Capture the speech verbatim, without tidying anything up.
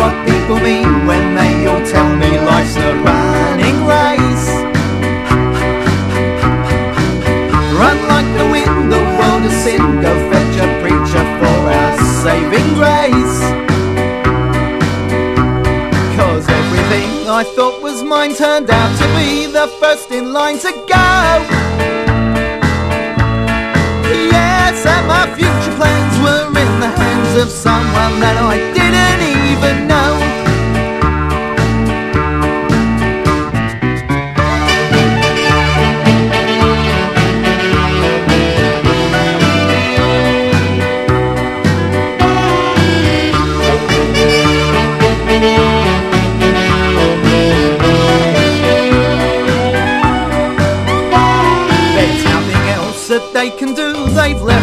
what people mean when they all tell me life's a running race. Run like the wind, the world of sin, go fetch a preacher for our saving grace. Cause everything I thought was mine turned out to be the first in line to go. Yes, and my future plans were in the hands of someone that I didn't even know. There's nothing else that they can do, they've left